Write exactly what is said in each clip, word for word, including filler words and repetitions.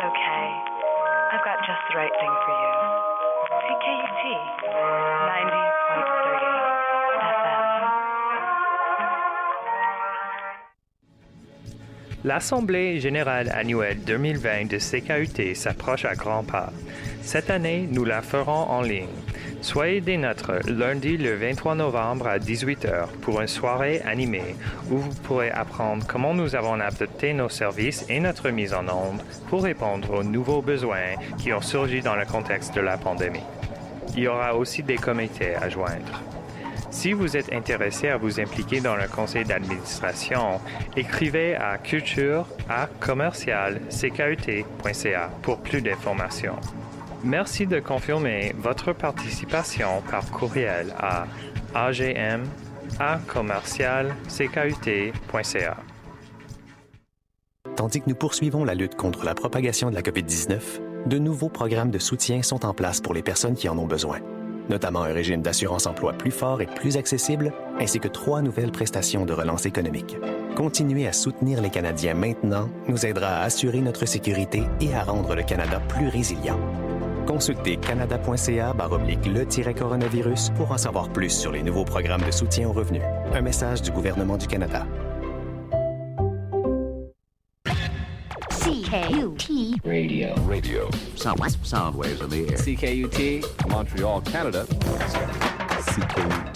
okay. I've got just the right thing for you. C K U T, ninety point three F M. L'Assemblée générale annuelle deux mille vingt de C K U T s'approche à grands pas. Cette année, nous la ferons en ligne. Soyez des nôtres lundi le vingt-trois novembre à dix-huit heures pour une soirée animée où vous pourrez apprendre comment nous avons adapté nos services et notre mise en onde pour répondre aux nouveaux besoins qui ont surgi dans le contexte de la pandémie. Il y aura aussi des comités à joindre. Si vous êtes intéressé à vous impliquer dans le conseil d'administration, écrivez à culture à commercial c k u t point c a pour plus d'informations. Merci de confirmer votre participation par courriel à a g m à commercial c k u t point c a. Tandis que nous poursuivons la lutte contre la propagation de la covid dix-neuf, de nouveaux programmes de soutien sont en place pour les personnes qui en ont besoin, notamment un régime d'assurance-emploi plus fort et plus accessible, ainsi que trois nouvelles prestations de relance économique. Continuer à soutenir les Canadiens maintenant nous aidera à assurer notre sécurité et à rendre le Canada plus résilient. Consultez canada point c a barre oblique le coronavirus pour en savoir plus sur les nouveaux programmes de soutien aux revenus. Un message du gouvernement du Canada. C K U T Radio. Radio. Sound, sound waves in the air. C K U T, Montreal, Canada. C K U T.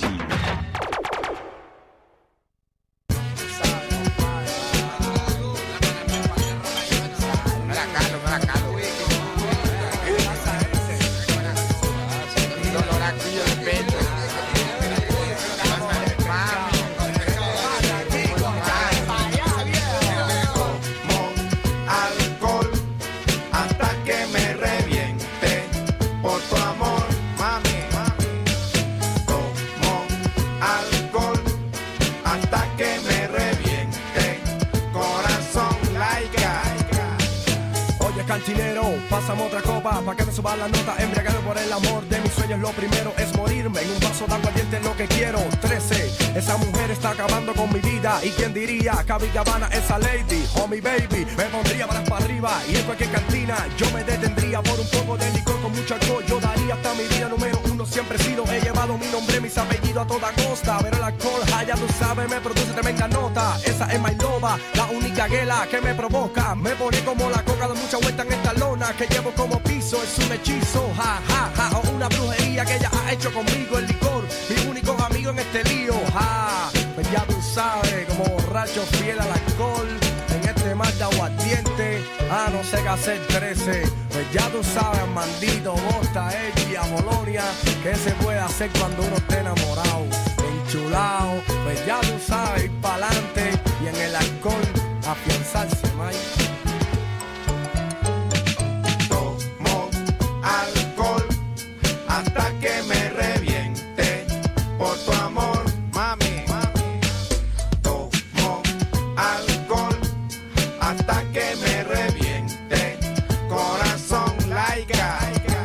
Pásame otra copa pa' que me suba la nota. Embriagado por el amor de mis sueños. Lo primero es morirme en un vaso de agua caliente, es lo que quiero. Trece, esa mujer está acabando con mi vida. ¿Y quién diría? Cabi Gavana, esa lady. Oh mi baby, me pondría balas para arriba. Y en cualquier cantina yo me detendría por un poco de licor con mucho alcohol. Yo daría hasta mi vida número uno. Siempre he sido, he llevado mi nombre, mis apellidos a toda costa. Pero el alcohol, ya tú sabes, me produce tremenda nota. Esa es my loba, la única guela que me provoca. Me pone como la coca de mucha vuelta en esta lona que llevo como piso. Es un hechizo, ja, ja, ja. O una brujería que ella ha hecho conmigo. El licor, mi único amigo en este lío, ja. Pues ya tú sabes, como borracho fiel al alcohol. En este mar de aguardiente, ah, no sé qué hacer, trece. Pues ya tú sabes, Mandito, Bosta, Ella, Bolonia, qué se puede hacer cuando uno esté enamorado, enchulado. Pues ya tú sabes, ir pa'lante y en el alcohol afianzarse, Mike. Alcohol hasta que me reviente por tu amor, mami. Tomo alcohol hasta que me reviente, corazón laica.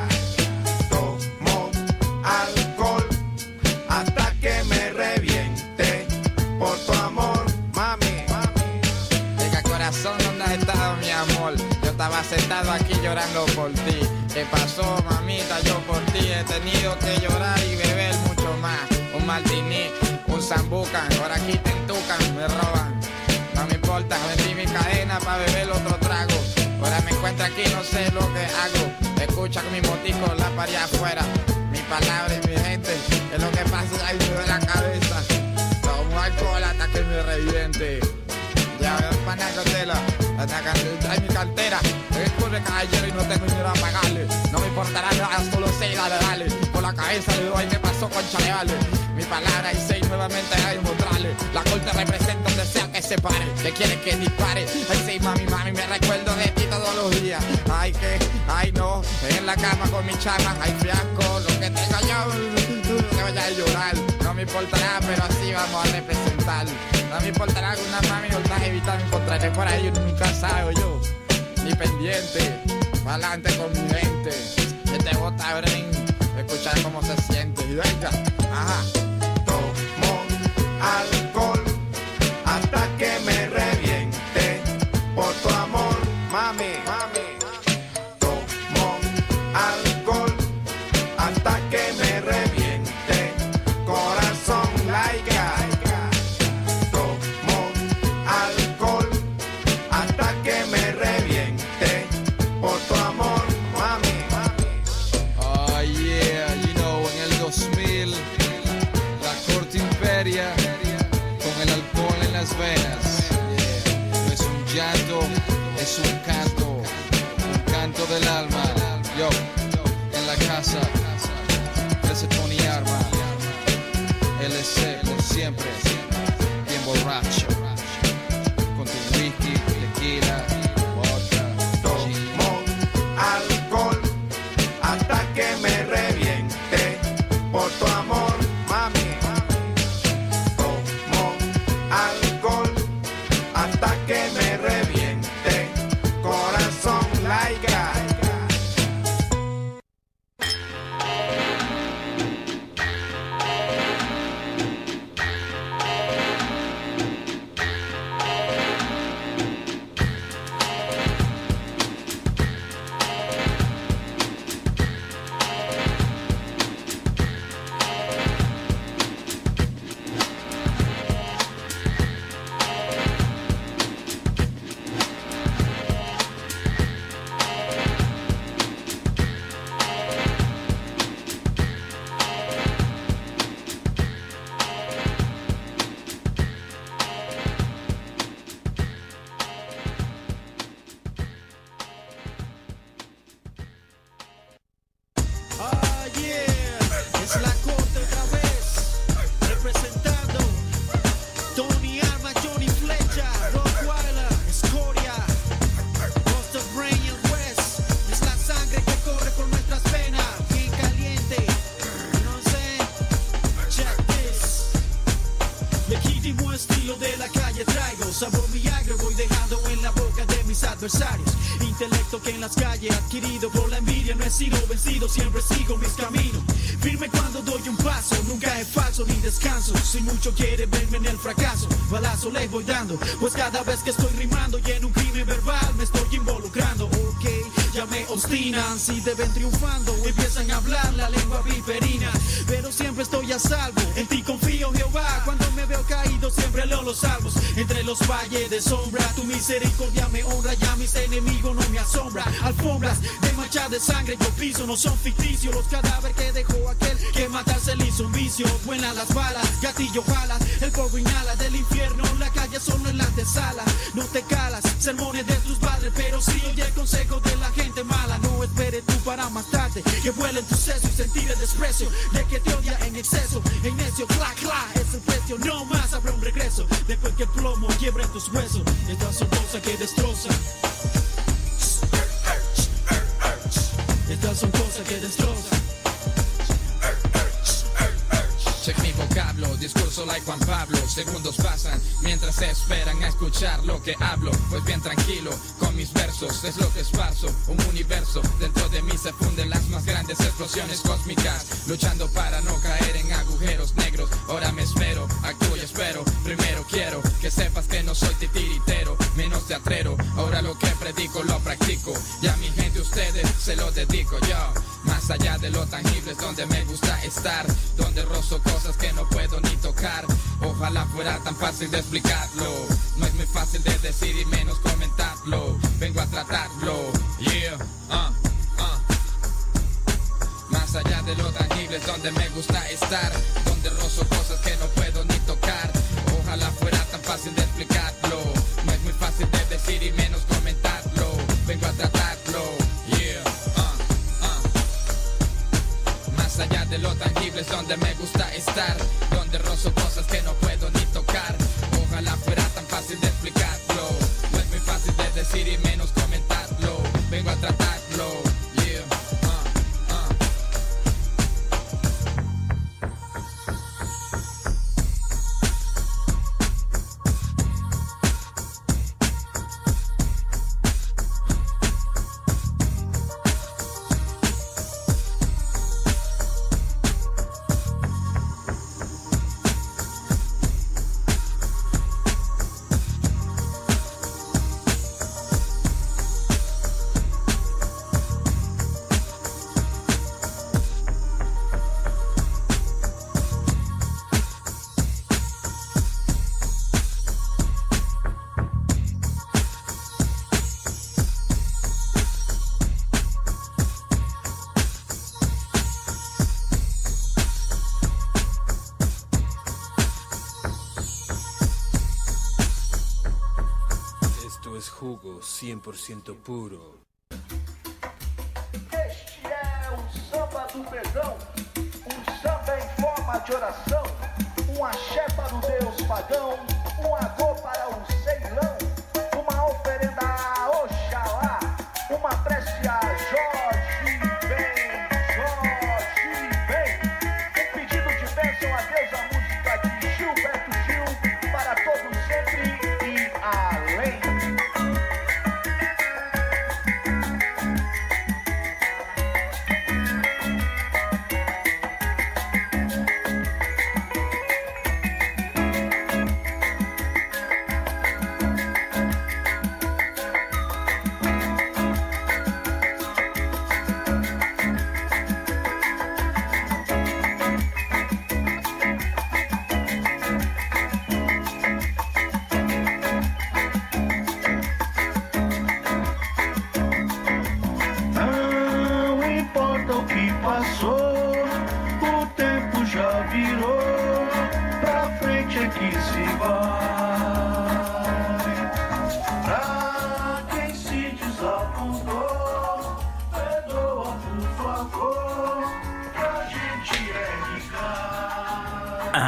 Tomo alcohol hasta que me reviente por tu amor, mami. Diga corazón, ¿dónde has estado, mi amor? Yo estaba sentado aquí llorando por ti. ¿Qué pasó, mamita? Yo por ti he tenido que llorar y beber mucho más. Un martini, un sambucan, ahora aquí te entucan, me roban. No me importa, vendí mi cadena pa' beber otro trago. Ahora me encuentro aquí, no sé lo que hago. Escucha con mi motico, la pared afuera. Mi palabra y mi gente, es lo que pasa ahí me duele la cabeza. Tomo alcohol hasta que me reviente. Ya veo panacotela, hay mi cartera. Escurre caballero y no tengo dinero a pagarle. No me importará nada, solo sé dale, dale. Por la cabeza le doy, ¿qué pasó con Chaleale? Mi palabra y seis nuevamente hay mostrarle. La corte representa donde sea que se pare. Que quiere que dispare. Ay, sí, mami, mami, me recuerdo de ti todos los días. Ay, que, ay, no, en la cama con mi chama. Ay, fiasco, lo que tengo yo, no te vayas a llorar. No me importará, pero así vamos a representar. No me importará que una mami no estás evitando. Encontraré por ahí en mi casa, o yo. Ni pendiente, pa'lante con mi mente. Este bota brain, escuchar cómo se siente. Y venga, ajá. Tomo alcohol hasta que me reviente por tu amor, mami, mami. laica. Intelecto que en las calles adquirido por la envidia, no he sido vencido, siempre sigo mis caminos. Firme cuando doy un paso, nunca es falso ni descanso. Si mucho quiere verme en el fracaso, balazo les voy dando, pues cada vez que estoy rimando y en un crimen verbal me estoy involucrando. Ok, ya me obstinan, si deben triunfando, empiezan a hablar la lengua viperina. Pero siempre estoy a salvo, en ti confío Jehová, cuando me veo caído siempre leo los salmos. Entre los valles de sombra, tu misericordia me honra, ya mis enemigos no me asombra. Alfombras de mancha de sangre yo piso, no son ficticios los cadáveres que dejó aquel que matarse le hizo un vicio. Buenas las balas, gatillo balas, el polvo inhala del infierno, la calle solo en la antesala. No te calas, sermones de tus padres, pero sí oye el consejo de la gente mala. No esperes tú para matarte, que vuelen tu seso y sentir el desprecio de que te odia en exceso. En necio, cla, cla, es el precio, no más habrá un regreso después que el plomo quiebre tus huesos. Estas son cosas que destrozan. Estas son cosas que destrozan. Check mi vocablo, discurso like Juan Pablo. Segundos pasan mientras se esperan a escuchar lo que hablo. Pues bien tranquilo con mis versos, es lo que esparzo. Un universo, dentro de mí se funden las más grandes explosiones cósmicas. Luchando para no caer en agujeros negros. Ahora me espero, actúo y espero. Primero quiero que sepas que no soy titiritero, menos teatrero. Ahora lo que predico lo practico. Y a mi gente ustedes se lo dedico yo. Más allá de lo tangible es donde me gusta estar, donde rozo cosas que no puedo ni tocar. Ojalá fuera tan fácil de explicarlo. No es muy fácil de decir y menos comentarlo. Vengo a tratarlo, yeah, uh, uh. Más allá de lo tangible es donde me gusta estar, donde rozo cosas que no puedo ni tocar. Ojalá fuera tan fácil de explicarlo. No es muy fácil de decir y menos comentarlo. Vengo a tratarlo, yeah, uh, uh. Más allá de lo tangible es donde me gusta estar, donde rozo cosas que no puedo ni tocar. Ojalá fuera tan fácil de explicarlo. No es muy fácil de decir y menos comentarlo. Vengo a tratarlo, yeah, uh, uh. Jugo cem por ciento puro. Este é o samba do perdão, um samba em forma de oração, um axé para o deus pagão, um agô para o Ceilão, uma oferenda a Oxalá, uma prece a Jorge vem, Jorge vem, um pedido de bênção a Deus, a música de Gilberto Gil, para todos sempre e além.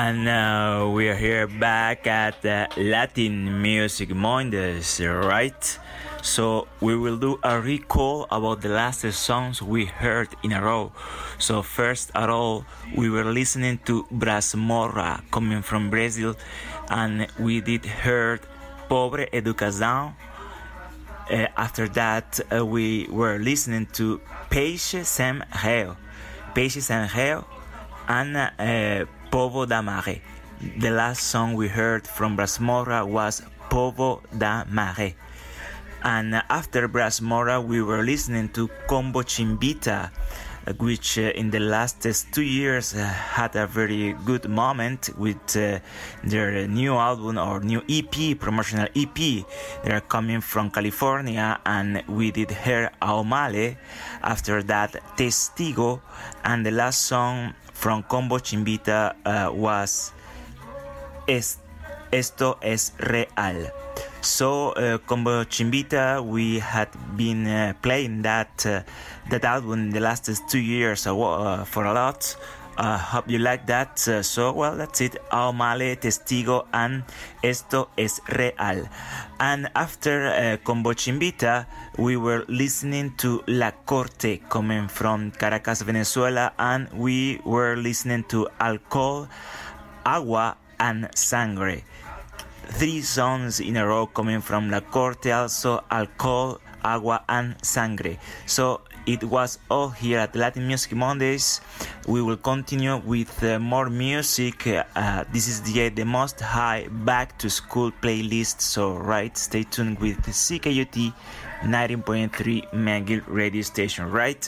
And now we are here back at the Latin Music Mondays, right? So we will do a recall about the last songs we heard in a row. So first at all, we were listening to Brasmorra coming from Brazil, and we did heard Pobre Educação. Uh, after that, uh, we were listening to Peixe Sem Réu, Peixe Sem Réu, and uh, Povo da Maré. The last song we heard from Brasmorra was Povo da Maré. And after Brasmorra, we were listening to Combo Chimbita, which uh, in the last uh, two years uh, had a very good moment with uh, their new album or new E P, promotional E P. They are coming from California, and we did hear Aomale. After that, Testigo, and the last song from Combo Chimbita uh, was es, Esto es Real. So, uh, Combo Chimbita, we had been uh, playing that uh, that album in the last two years uh, for a lot. Uh, hope you like that. Uh, so, well, that's it. Aomale, Testigo, and Esto es Real. And after uh, Combo Chimbita, we were listening to La Corte coming from Caracas, Venezuela, and we were listening to Alcohol, Agua, and Sangre. Three songs in a row coming from La Corte, also Alcohol, Agua, and Sangre. So it was all here at Latin Music Mondays. We will continue with uh, more music. Uh, this is the, the Most High Back to School playlist. So, right, stay tuned with C K U T ninety point three McGill radio station, right?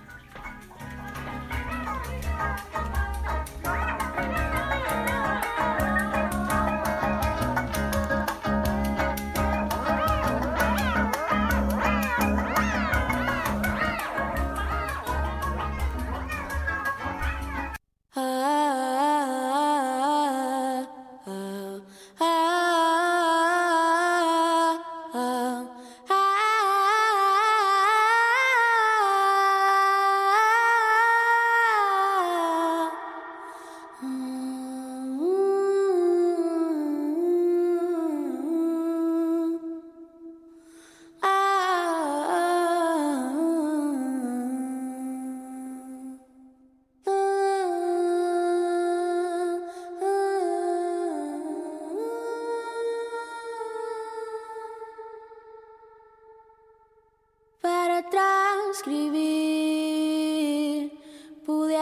Escribir, pude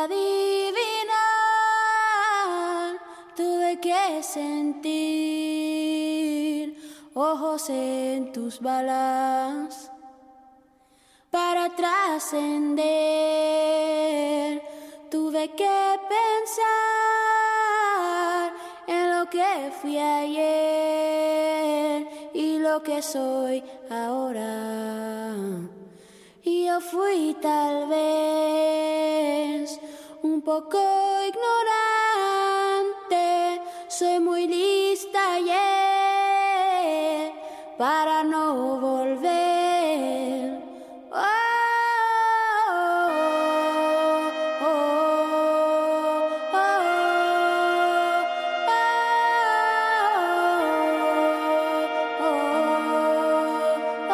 adivinar, tuve que sentir ojos en tus balas para trascender. Tuve que pensar en lo que fui ayer y lo que soy ahora. Y yo fui tal vez un poco ignorante, soy muy lista yeah, para no volver. Oh, oh, oh, oh, oh,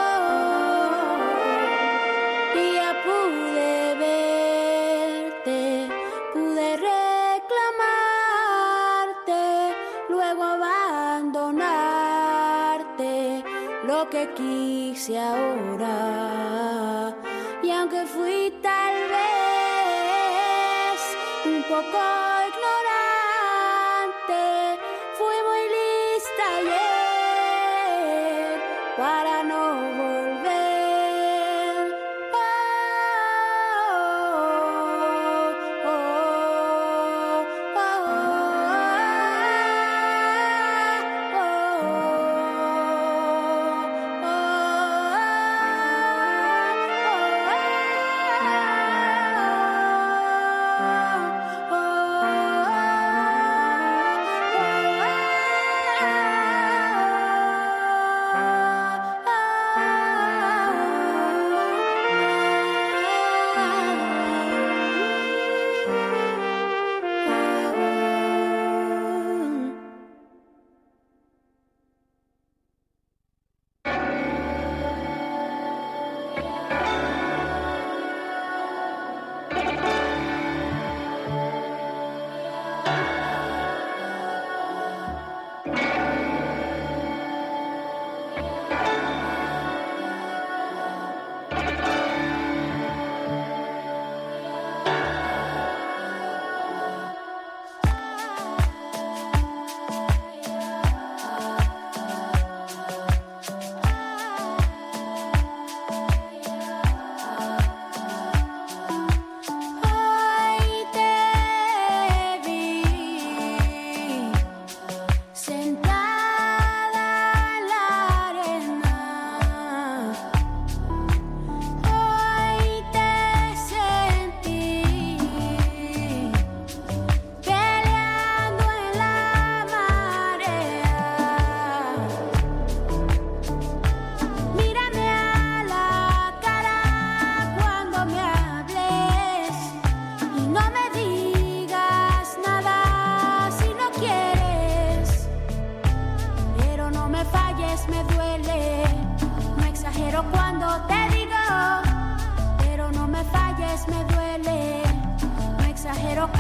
y ya pude verte, pude reclamarte, luego abandonarte, lo que quise ahora. Y aunque fui tal vez un poco ignorante, fui muy lista ayer para no volver. Oh, oh, oh, oh, oh, oh, oh.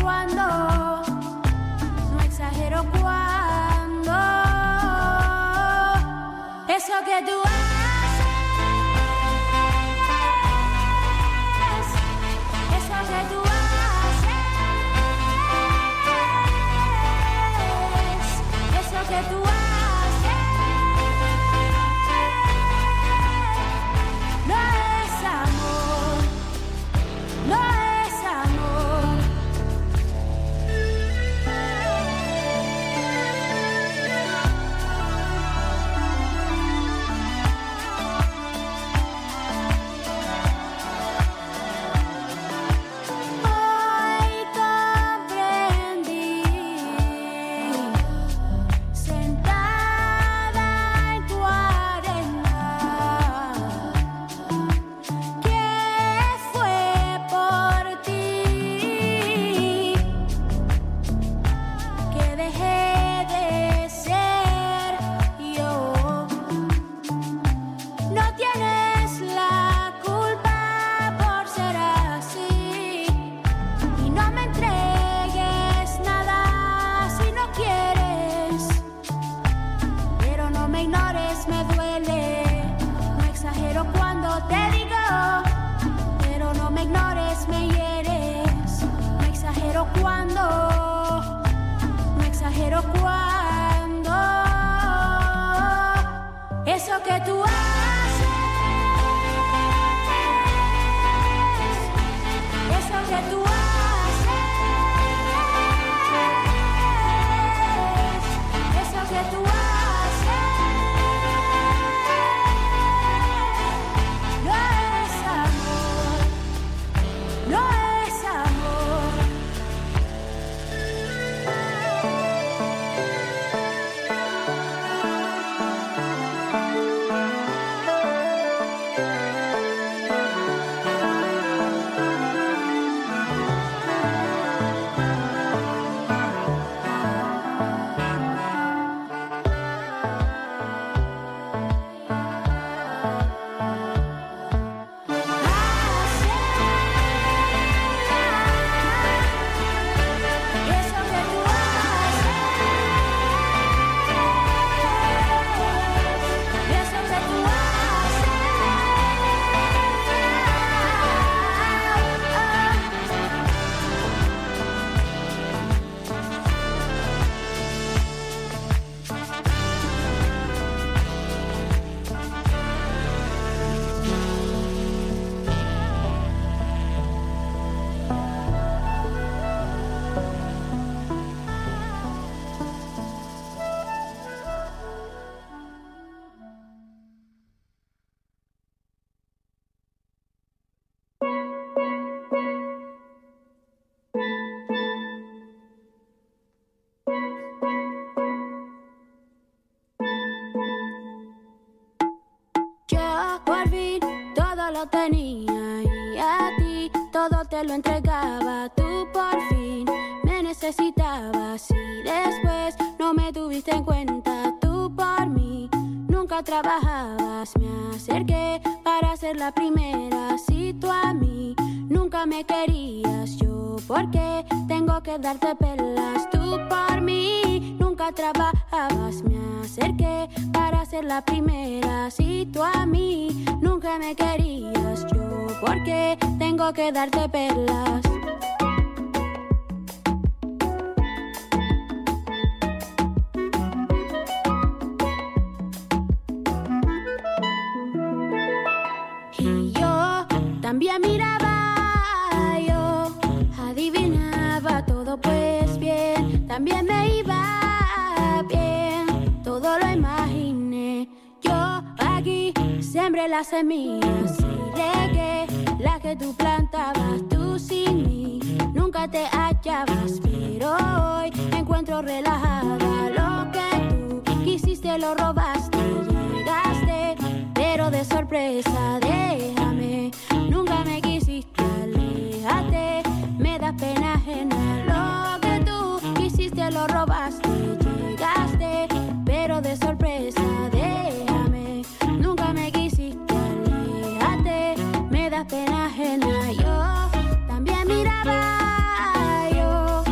cuando, no exagero cuando. Eso que tú haces, eso que tú haces, eso que tú haces, no es amor, no es amor. Hoy comprendí, sentada en tu arena, que fue por ti que dejé de ser yo. No tienes la culpa por ser así, y no me entregues nada si no quieres, pero no me ignores, me duele. No exagero cuando te digo, pero no me ignores, me hieres. No exagero cuando, no exagero cuando. Eso que tú haces, eso que tú haces, eso que tú haces, no es amor, no es amor. Eso que tú haces, eso que tú Yo por fin todo lo tenía y a ti todo te lo entregaba. Tú por fin me necesitabas y después no me tuviste en cuenta. Tú por mí nunca trabajabas. Me acerqué para ser la primera. Si tú a mí nunca me querías, yo por qué tengo que darte pelas. Tú por mí nunca trabajabas. Me acerqué para ser la primera. Si tú a mí nunca me querías, yo por qué tengo que darte perlas. Y yo también miraba, yo adivinaba todo pues bien, también me iba bien, todo lo imaginé. Yo aquí sembré las semillas y regué las que tú plantabas. Tú sin mí nunca te hallabas, pero hoy me encuentro relajada. Lo que tú quisiste lo robaste, llegaste, pero de sorpresa. Déjame, nunca me quisiste, aléjate, me da pena ajena. Lo que tú quisiste lo robaste, llegaste, pero de sorpresa. Déjame, nunca me quisiste, aléjate, me da pena ajena. Yo también miraba, yo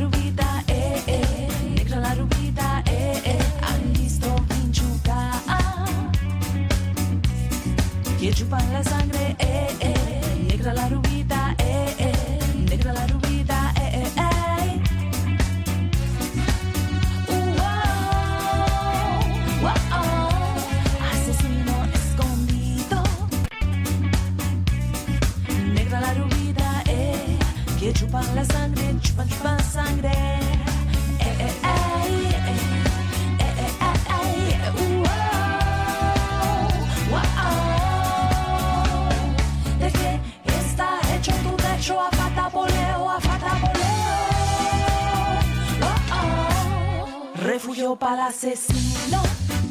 rubita, eh, eh, negra la rubita, eh, eh. Han visto pinchuca, que chupan la sangre, eh, eh, negra la rubita, eh, eh, negra la rubita, eh, eh, eh. Uh, oh, oh, oh. Asesino escondido, negra la rubita, eh, que chupan la sangre, chupan, chupan sangre, eh, eh, eh, eh, eh, eh, eh, eh. Uh, oh, oh, oh. ¿De qué está hecho tu techo? A fatapoleo, a fatapoleo. Oh, oh. Refugio para el asesino,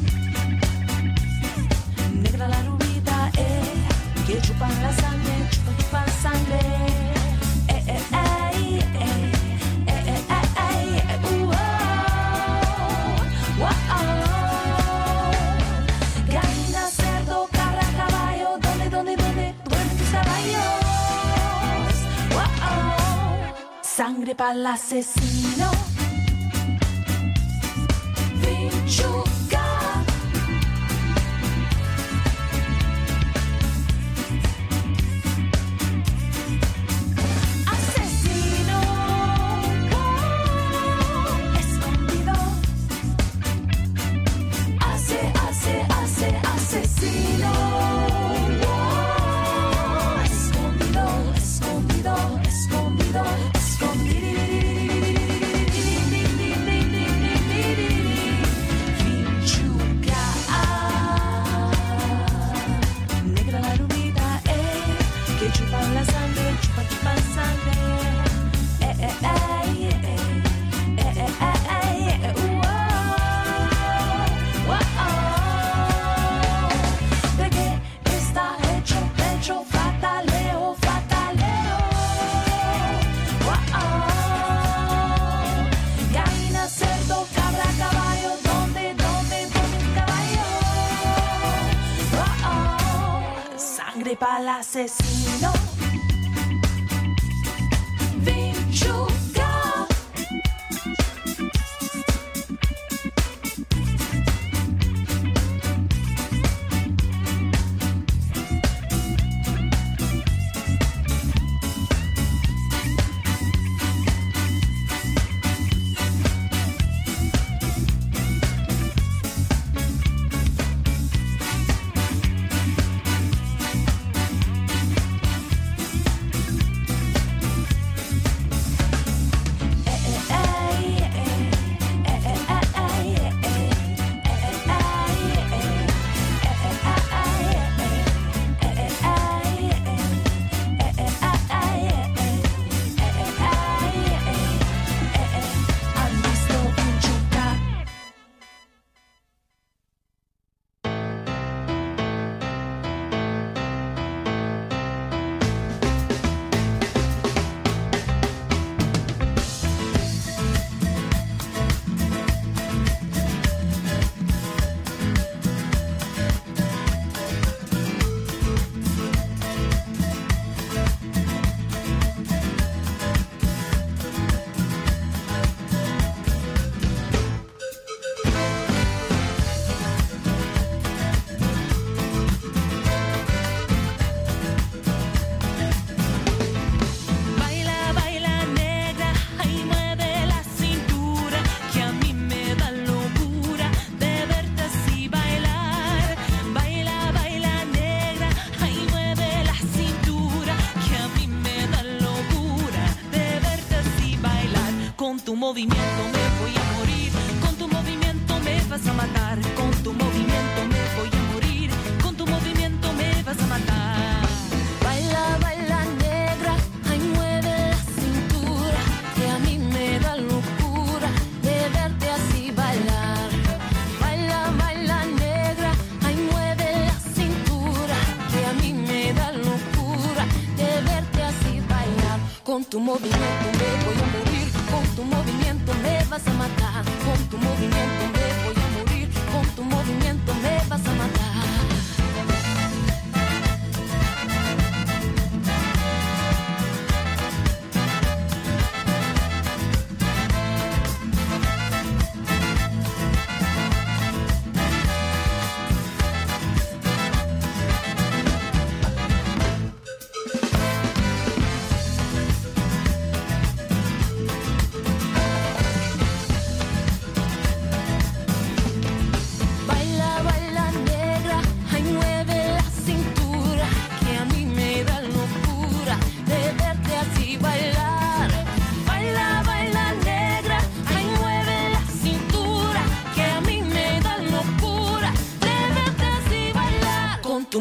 negra la rubita, eh, que chupan la sangre, chupan, chupan sangre. Eh, eh, eh, eh, eh, eh, eh, eh, uh, oh, oh, oh. Gallina, cerdo, cabra, caballo, ¿dónde, dónde, dónde duermen tus caballos? Oh, oh. Sangre para el asesino, Vinchuca. Asesino, oh, escondido. Hace, hace, hace, asesino. Oh, escondido, escondido, escondido, escondido. Negra la rubita, eh, que chupan la sangre, chupan, chupan sangre. Eh, eh, eh, eh, eh, eh, eh, eh, uh, oh, oh, oh. ¿De qué está hecho pecho? Fataleo, fataleo. Oh, oh. Gallina, cerdo, cabra, caballo, ¿dónde, dónde, dónde caballo? Oh, oh. Sangre para el asesino, Vinchuca. Baila, baila negra, ay mueve la cintura, que a mí me da locura de verte así bailar. Baila, baila negra, ay mueve la cintura, que a mí me da locura de verte así bailar. Con tu movimiento me voy a morir, con tu movimiento me vas a matar, con tu movimiento me voy a morir, con tu movimiento me vas a matar. Baila, baila negra, ay mueve la cintura, que a mí me da locura de verte así bailar. Baila, baila negra, ay mueve la cintura, que a mí me da locura de verte así bailar. Con tu movimiento me voy a morir, con tu movimiento me vas a matar, con tu movimiento me voy a morir, con tu movimiento me vas a matar.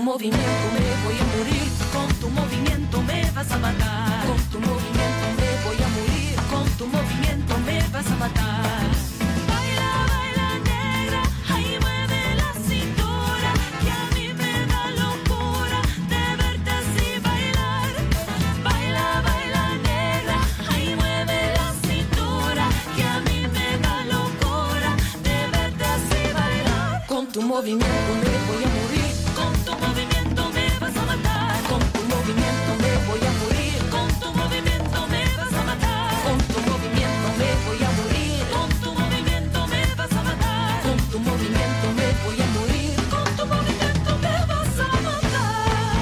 movimiento me voy a morir, con tu movimiento me vas a matar, con tu movimiento me voy a morir, con tu movimiento me vas a matar. Baila, baila negra, ay mueve la cintura, que a mí me da locura de verte así bailar. Baila, baila negra, ay mueve la cintura, que a mí me da locura de verte así bailar. Con tu movimiento me voy a morir, con tu movimiento me vas a matar, con tu movimiento me voy a morir, con tu movimiento me vas a matar, con tu movimiento me voy a morir, con tu movimiento me vas a matar, con tu movimiento me voy a morir, con tu movimiento me vas a matar.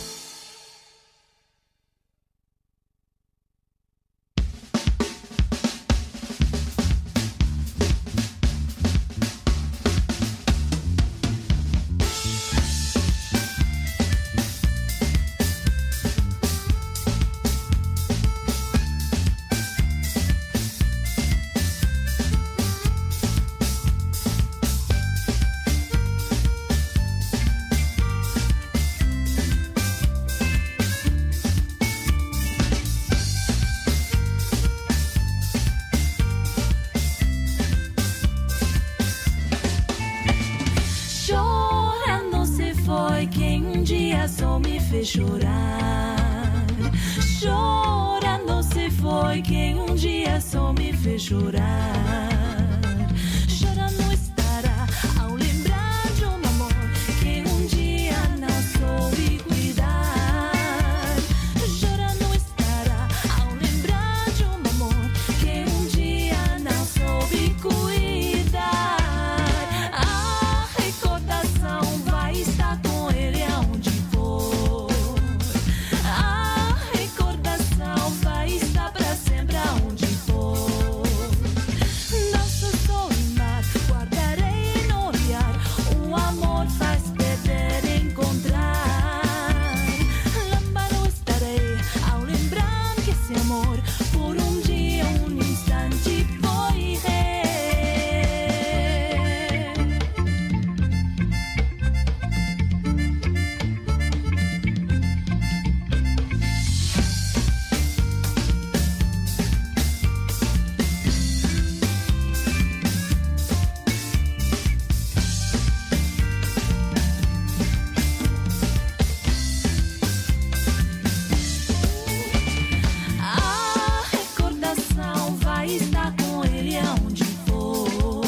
Chorando se foi quem um dia só me fez chorar. Chorando se foi quem um dia só me fez chorar. Chorando estará ao lembrar de um amor que um dia não soube cuidar. Chorando estará ao lembrar de um amor que um dia não soube cuidar. A recordação vai estar com ele aonde for. A recordação vai estar pra sempre aonde for. Nosso sol e mar guardarei no olhar. O amor faz perder e encontrar. Lâmparo estarei ao lembrar que esse amor por um dia, um instante foi rei. A recordação vai estar com ele aonde for.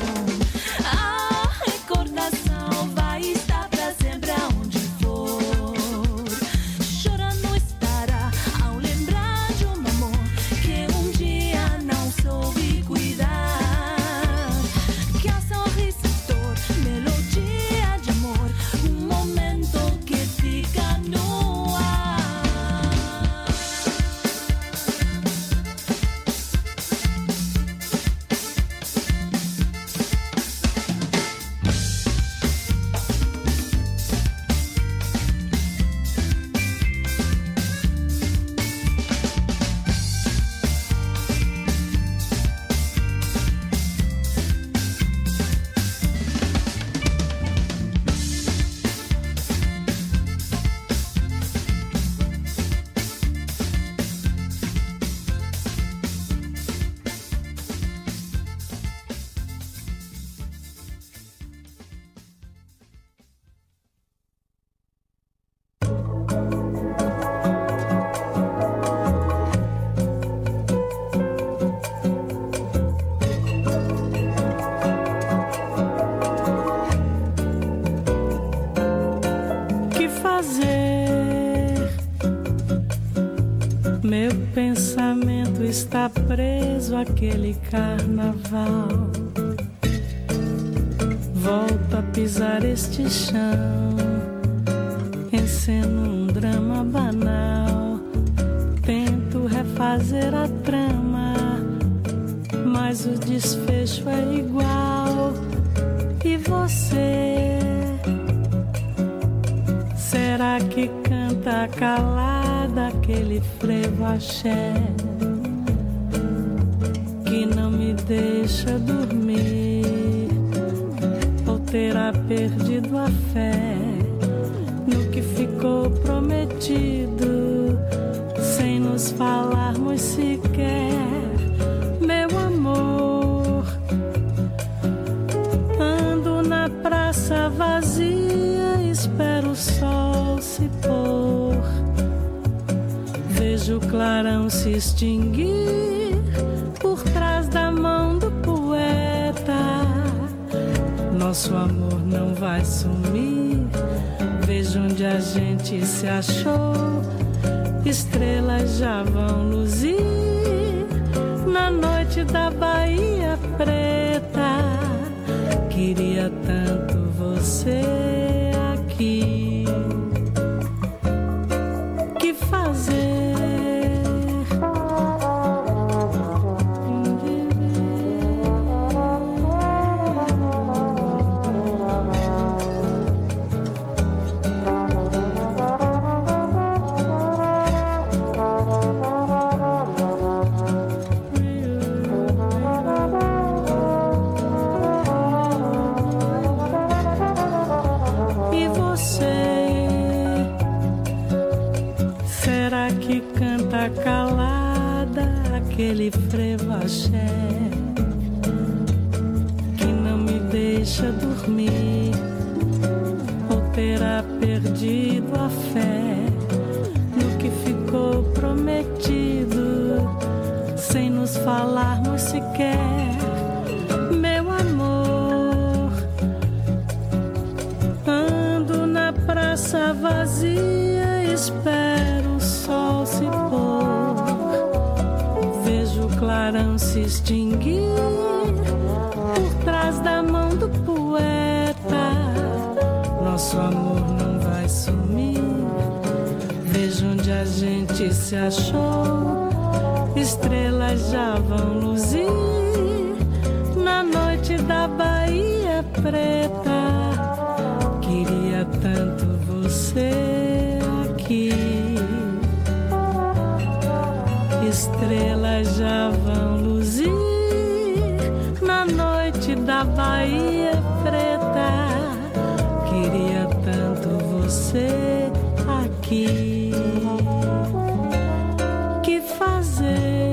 A recordação vai estar pra sempre aonde for. Chorando estará ao lembrar de um amor que um dia não soube cuidar. Que a sorriso dor, melodia de amor, um momento que fica no ar. Que fazer? Meu pensamento está preso àquele carnaval. Volto a pisar este chão, enceno um drama banal. Tento refazer a trama, mas o desfecho é igual. E você? Será que canta calada aquele frevo axé que não me deixa dormir? Ou terá perdido a fé no prometido, sem nos falarmos sequer, meu amor. Ando na praça vazia, espero o sol se pôr. Vejo o clarão se extinguir por trás da mão do poeta. Nosso amor não vai sumir. Vejo onde a gente se achou. Estrelas já vão luzir na noite da Bahia Preta. Queria tanto você aqui. Que fazer? Calada, aquele frevo axé que não me deixa dormir, ou terá perdido a fé no que ficou prometido, sem nos falarmos sequer, meu amor. Ando na praça vazia, espero o sol se pôr. Vejo o clarão se extinguir por trás da mão do poeta. Nosso amor não vai sumir. Vejo onde a gente se achou. Estrelas já vão luzir na noite da Bahia Preta. Queria tanto você aqui. Estrelas já vão luzir na noite da Bahia Preta. Queria tanto você aqui. Que fazer?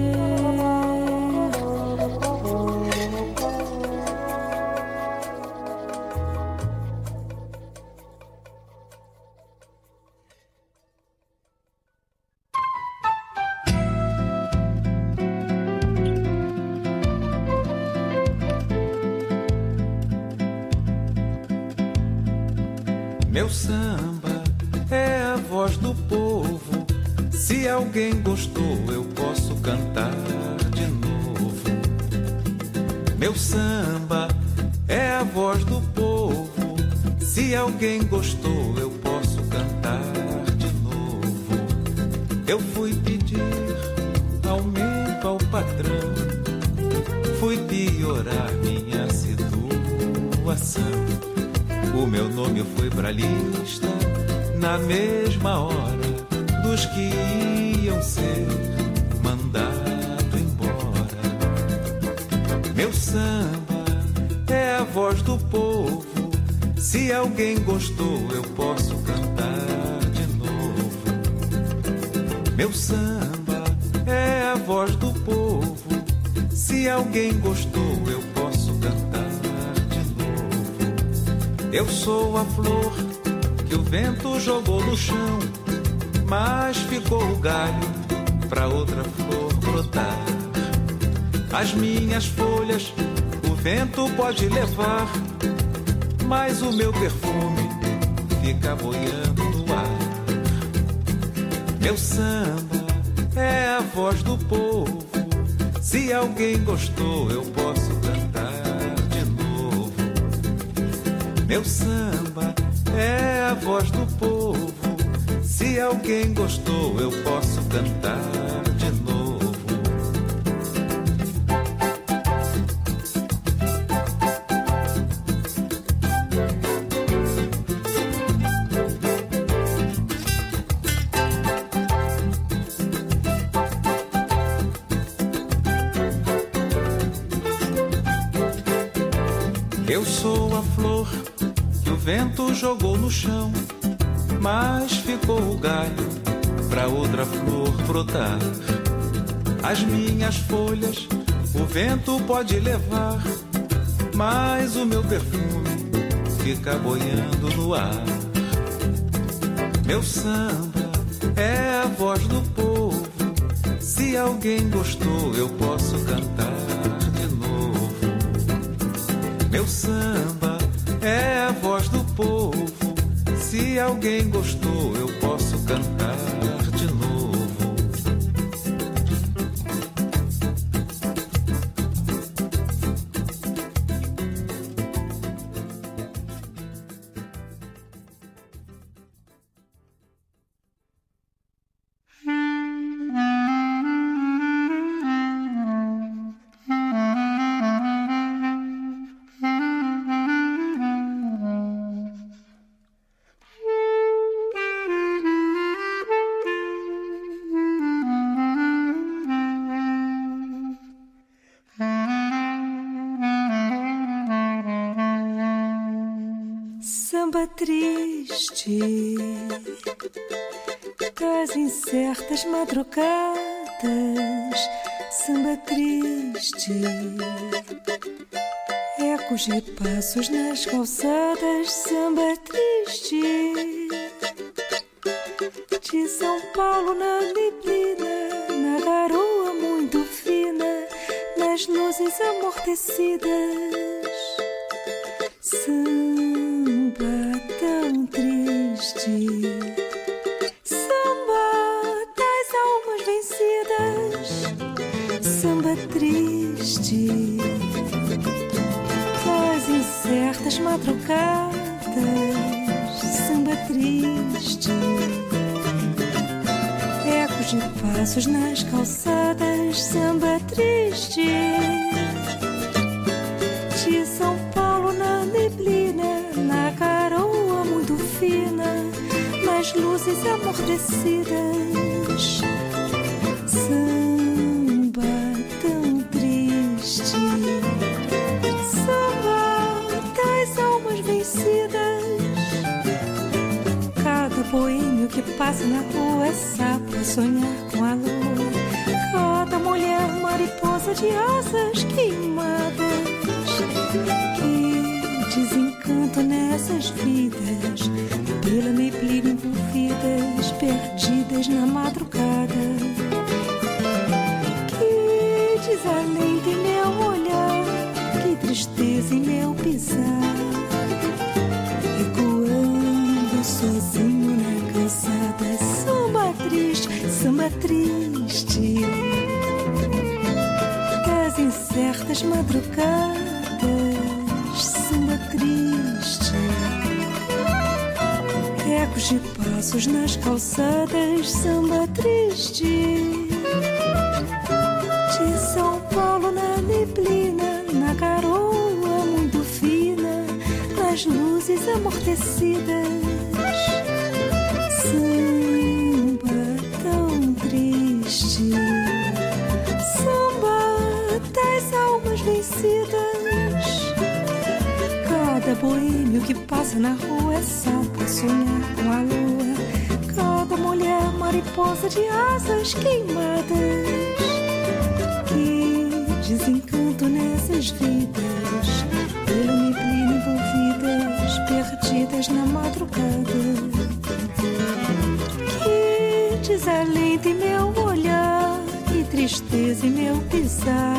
Meu samba é a voz do povo. Se alguém gostou, eu posso cantar de novo. Meu samba é a voz do povo. Se alguém gostou, eu posso cantar de novo. Eu fui pedir aumento ao patrão, fui piorar minha situação. O meu nome foi pra lista na mesma hora dos que iam ser mandado embora. Meu samba é a voz do povo. Se alguém gostou, eu posso cantar de novo. Meu samba é a voz do povo. Se alguém gostou, eu posso cantar. Eu sou a flor que o vento jogou no chão, mas ficou o galho pra outra flor brotar. As minhas folhas o vento pode levar, mas o meu perfume fica boiando no ar. Meu samba é a voz do povo. Se alguém gostou, eu posso cantar. Meu samba é a voz do povo. Se alguém gostou, eu posso cantar de novo. Eu sou a flor que o vento jogou no chão, mas ficou o galho pra outra flor brotar. As minhas folhas o vento pode levar, mas o meu perfume fica boiando no ar. Meu samba é a voz do povo, se alguém gostou eu posso cantar de novo. Meu samba é a voz do povo, se alguém gostou eu posso cantar de novo. Samba triste das incertas madrugadas, samba triste, ecos de passos nas calçadas, samba triste de São Paulo na neblina, na garoa muito fina, nas luzes amortecidas. Samba tão triste, samba das almas vencidas, samba triste das incertas madrugadas, samba triste, ecos de passos nas calçadas, samba triste de São Paulo na neblina, na garoa muito fina, nas luzes amortecidas. Samba tão triste, samba das almas vencidas. Cada boêmio que passa na rua é sapo a sonhar com a lua. Cada mulher mariposa de asas queimadas. Que desencanto nessas vidas, pela neblina envolvidas, perdidas na madrugada. Que desalento em meu olhar, que tristeza em meu pisar, ecoando sozinho na calçada. Samba triste, samba triste das incertas madrugadas, samba triste, ecos de passos nas calçadas, samba triste de São Paulo na neblina, na garoa muito fina, nas luzes amortecidas. Samba tão triste, samba das almas vencidas. Cada boêmio que passa na rua é sapo a sonhar com a lua. Cada mulher mariposa de asas queimadas. Que desencanto nessas vidas, pela neblina envolvidas, perdidas na madrugada. Que desalento em meu olhar, que tristeza em meu pisar,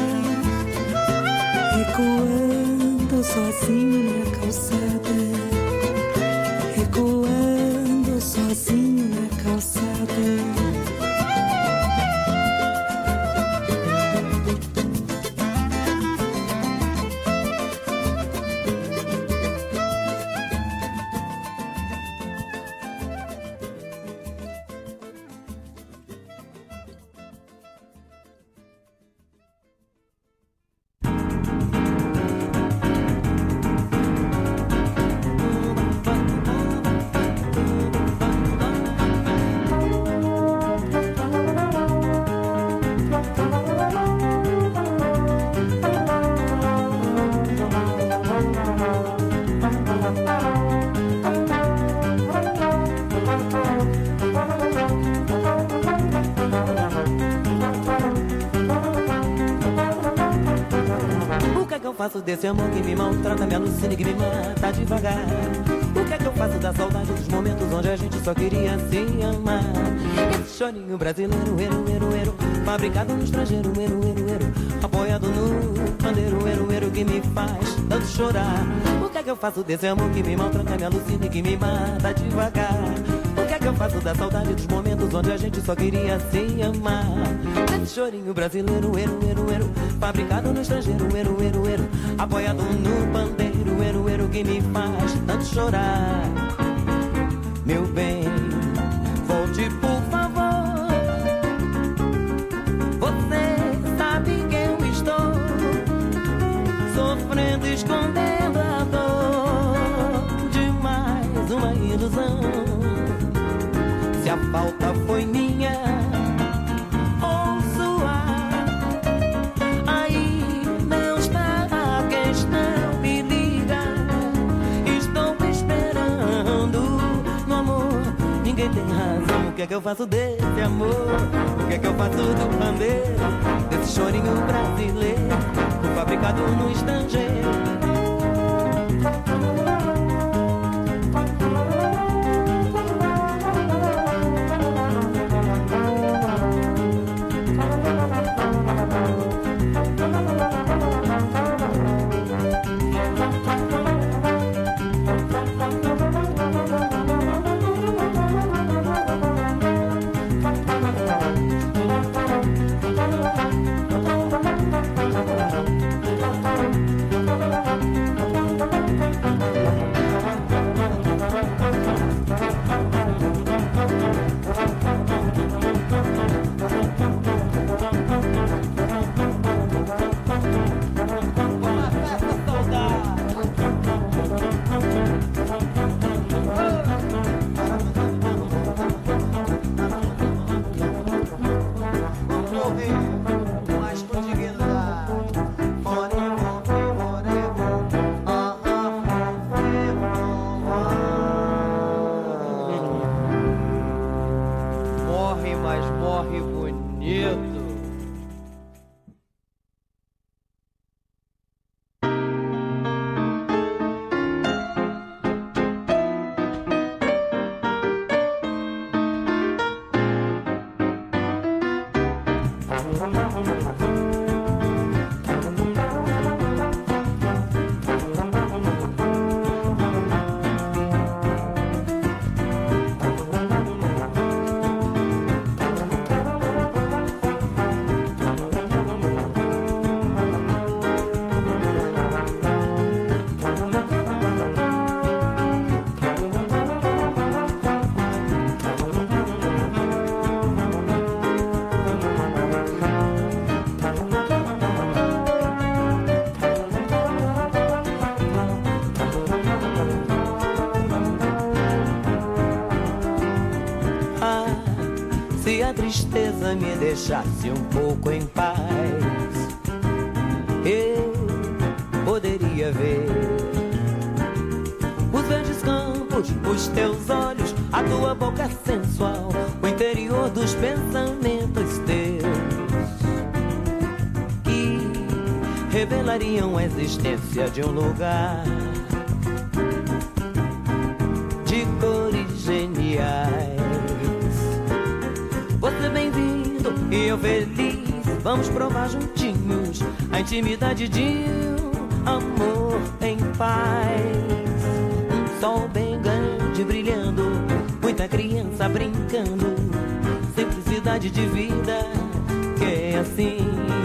ecoando sozinho na calçada, ecoando sozinho na calçada. faço desse amor que me maltrata, me alucina e que me mata devagar? O que é que eu faço da saudade dos momentos onde a gente só queria se amar? Esse chorinho brasileiro, ero, ero, ero, fabricado no estrangeiro, ero, ero, ero, apoiado no pandeiro, ero, ero, que me faz tanto chorar. O que é que eu faço desse amor que me maltrata, me alucina e que me mata devagar? O que é que eu faço da saudade dos momentos onde a gente só queria se amar? Esse chorinho brasileiro, ero, ero, ero, fabricado no estrangeiro, ero, ero, ero, apoiado no pandeiro, ero, ero, que me faz tanto chorar. Meu bem, volte por favor. Você sabe que eu estou sofrendo, escondendo a dor de mais uma ilusão. Se a falta foi minha ou sua, aí não está a questão. Me liga, estou esperando. No amor ninguém tem razão. O que é que eu faço desse amor? O que é que eu faço do pandeiro, desse chorinho brasileiro, fabricado no estrangeiro? Tristeza me deixasse um pouco em paz, eu poderia ver os verdes campos, os teus olhos, a tua boca sensual, o interior dos pensamentos teus, que revelariam a existência de um lugar de cores geniais. Você bem-vindo e eu feliz, vamos provar juntinhos a intimidade de um amor em paz. Um sol bem grande brilhando, muita criança brincando, simplicidade de vida que é assim.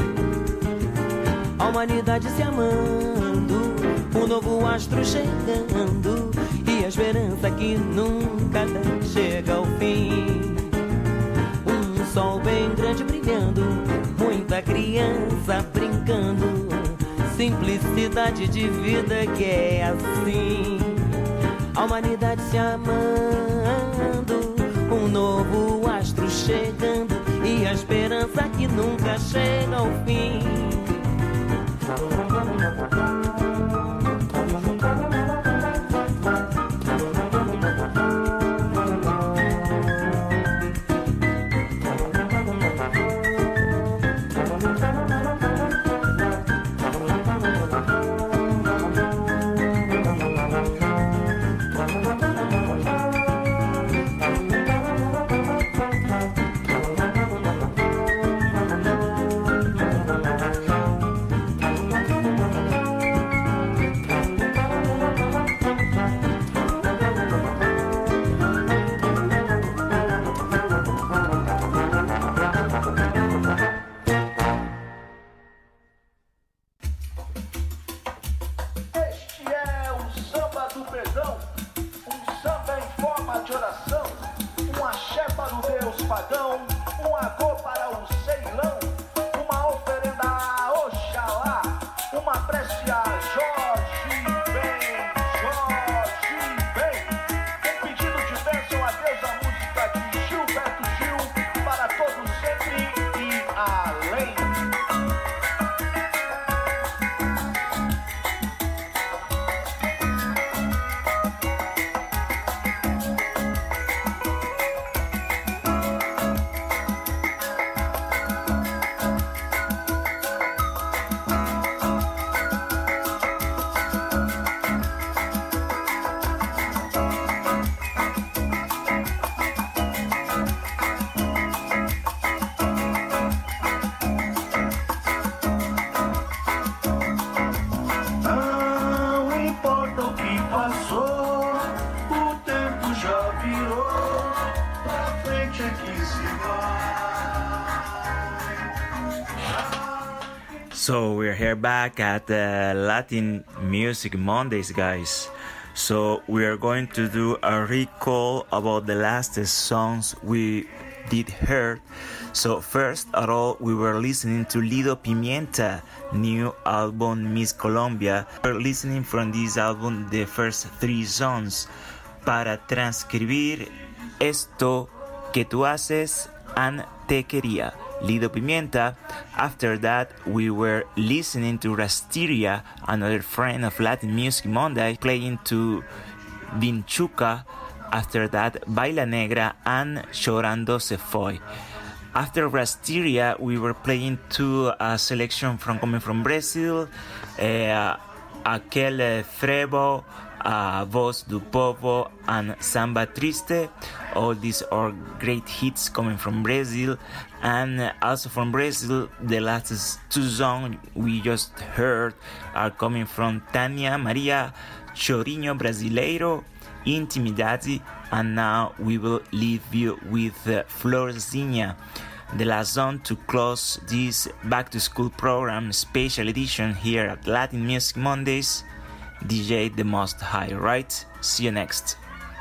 A humanidade se amando, um novo astro chegando e a esperança que nunca chega ao fim. Sol bem grande brilhando, muita criança brincando, simplicidade de vida que é assim. A humanidade se amando, um novo astro chegando e a esperança que nunca chega ao fim. pagão, um agô para o Ceilão, uma oferenda a Oxalá, uma prece a Jorge bem, Jorge bem. Um pedido de bênção a Deus, a música de Gilberto Gil, para todos sempre e além. So we're here back at the Latin Music Mondays, guys. So we are going to do a recall about the last songs we did hear. So first of all, we were listening to Lido Pimienta new album Miss Colombia. We're listening from this album the first three songs. Para transcribir esto que tú haces, and te quería. Lido Pimienta. After that, we were listening to Rastiria, another friend of Latin Music Monday, playing to Vinchuca. After that, Baila Negra and Chorando Se Foi. After Rastiria, we were playing to a selection from coming from Brazil, uh, Aquel Frevo, uh, Voz do Povo, and Samba Triste. All these are great hits coming from Brazil. And also from Brazil, the last two songs we just heard are coming from Tânia Maria, Chorinho Brasileiro, Intimidade, and now we will leave you with uh, Florzinha, the last song to close this back to school program special edition here at Latin Music Mondays. D J The Most High, right? See you next.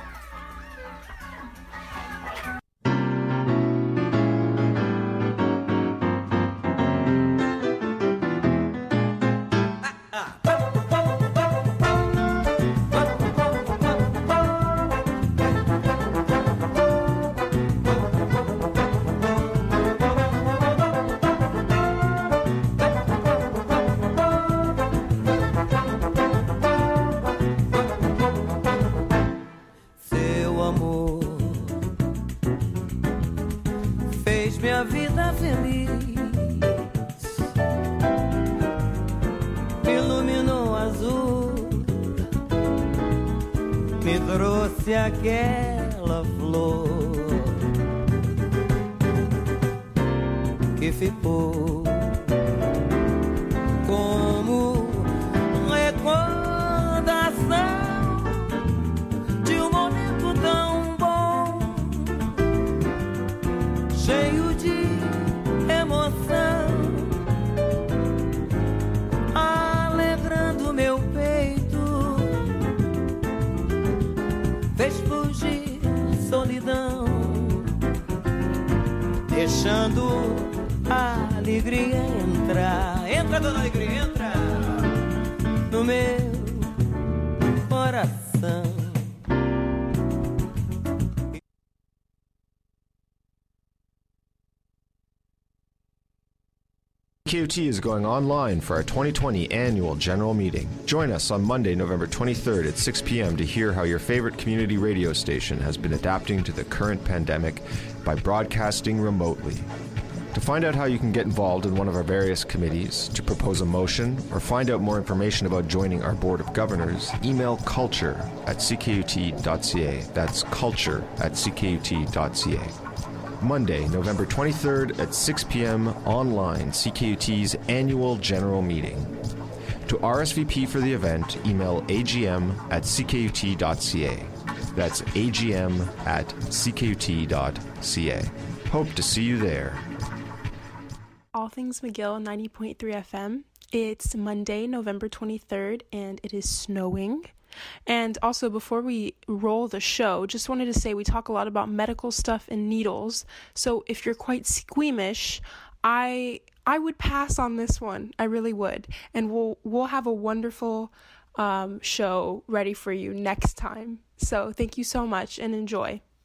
Aquela flor que ficou como recordação de um momento tão bom, cheio de emoção, alegrando meu peito, fez fugir solidão, deixando a alegria entrar. Entra, dona alegria, entra no meu coração. C K U T is going online for our twenty twenty annual general meeting. Join us on Monday, November twenty-third at six p.m. to hear how your favorite community radio station has been adapting to the current pandemic by broadcasting remotely. To find out how you can get involved in one of our various committees, to propose a motion, or find out more information about joining our Board of Governors, email culture at c k u t dot c a. That's culture at c k u t dot c a. Monday, November twenty-third at six p.m. online, C K U T's annual general meeting. To R S V P for the event, email a g m at c k u t dot c a. That's a g m at c k u t dot c a. Hope to see you there. All Things McGill ninety point three F M. It's Monday, November twenty-third, and it is snowing. And also, before we roll the show, just wanted to say we talk a lot about medical stuff and needles. So if you're quite squeamish, I I would pass on this one. I really would. And we'll we'll have a wonderful um, show ready for you next time. So thank you so much and enjoy.